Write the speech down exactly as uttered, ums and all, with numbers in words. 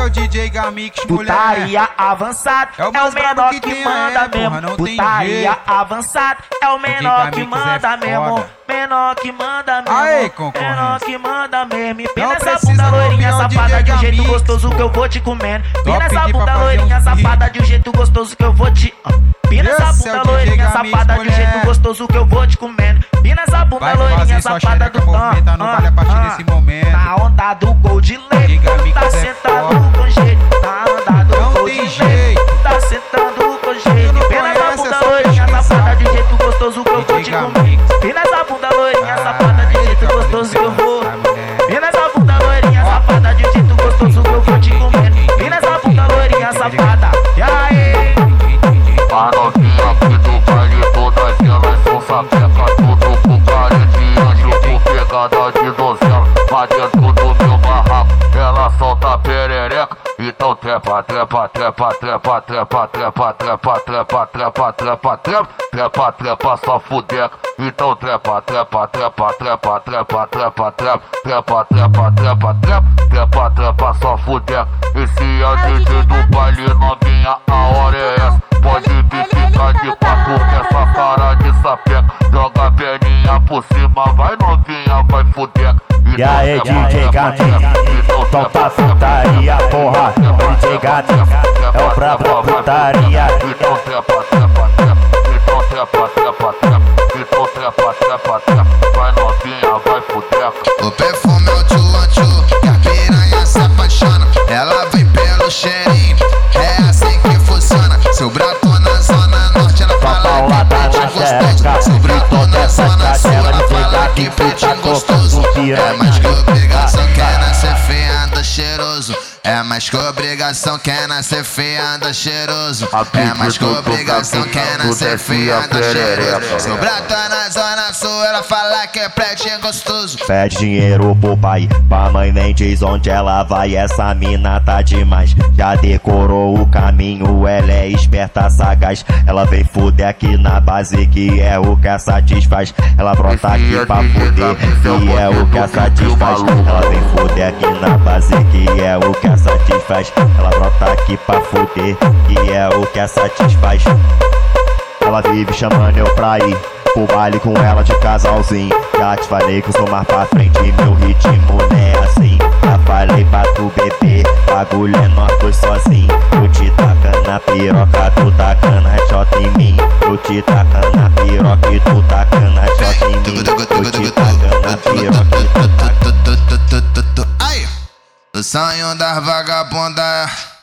o D J Gamix, mulher. Putaria avançada, É o é o mais brabo menor que que tem, manda é, porra, mesmo. não tem Putaria jeito. avançada, é o menor que Gamix manda é mesmo. foda. Menor que manda mesmo. Aê, concorrência. Menor que manda mesmo. Empina Não essa precisa bunda não loirinha ouvir o safada D J de um jeito Gamix, gostoso pô. que eu vou te comendo. Empina Só essa pedir pra bunda fazer loirinha um safada vídeo. de um jeito gostoso que eu vou te. Empina essa Esse é o bunda D J loirinha Gamix, safada de um mulher. jeito gostoso que eu vou te comendo. Empina essa bunda Vai loirinha fazer sua safada do xereca movimentar no ah, vale a partir ah, desse momento. Na onda do gol de leite, D J Gamix tá é sentado foda. com jeito. Na onda do Não gol tem de jeito. leite, tá sentando com jeito. não Empina essa conhece, bunda é só loirinha pesquisar. safada de um jeito gostoso que eu vou D J te Gamix. comer. Empina essa bunda loirinha Ah, safada de um ele jeito tá gostoso que eu fazendo vou. dançar, mulher. Empina essa bunda loirinha safada de um jeito gostoso que eu vou te comer. Empina essa bunda loirinha safada. E aí? A novinha aqui do baile, todas elas são sapeca. Tudo com cara de anjo, com pegada de donzela. Mas dentro do meu barraco, ela solta perereca. Então trepa, trepa, trepa, trepa, trepa, trepa, trepa, trepa, trepa, trepa, trepa, trepa, trepa, só fudeca. Então trepa, trepa, trepa, trepa, trepa, trepa, trepa, trepa, trepa, trepa, trepa, trepa, trepa, só fudeca. Esse é o D J do baile, novinha, a hora é essa. Pode vir ficar de quatro com essa cara de sapeca. Joga a perninha por cima, vai novinha, vai fudeca. E aí, D J Gamix, então tá putaria, porra. D J Gamix é o brabo da putaria. Então trepa, trepa, trepa. Então trepa, trepa, trepa. Então trepa, trepa, trepa. Vai novinha, vai fudeca. O perfume é o tchu-tchu, que a piranha se apaixona. Ela vem pelo cheirinho, é assim que funciona. Seu brato na zona norte, ela fala que peitinho gostoso. Seu brato na zona sul, ela fala que peitinho gostoso. É mais que obrigação, quer nascer feia, anda cheiroso. É mais que obrigação, quer nascer feia, anda cheiroso. É mais que obrigação, quer nascer feia, anda cheiroso. Seu brato na zona sul, ela fala que é pretinho gostoso. Pede dinheiro pro pai, pra mãe nem diz onde ela vai. Essa mina tá demais, já decorou o caminho. Ela é esperta, sagaz. Ela vem fuder aqui na base, que é o que a satisfaz. Ela brota aqui pra fuder, que é o que a satisfaz. Ela vem fuder aqui na base, que é o que a satisfaz. Ela brota aqui pra fuder, que é o que a satisfaz. Ela vive chamando eu pra ir pro baile com ela de casalzinho. Já te falei que eu sou mais pra frente, meu ritmo não é assim. Já falei pra tu beber, bagulho é nós dois sozinho. Eu te tacando na piroca, tu tacando a shot em mim. Eu te tacando na piroca e tu tacando a shot em mim. Eu te tacando na piroca e tu tacando. Ai, o sonho das vagabundas.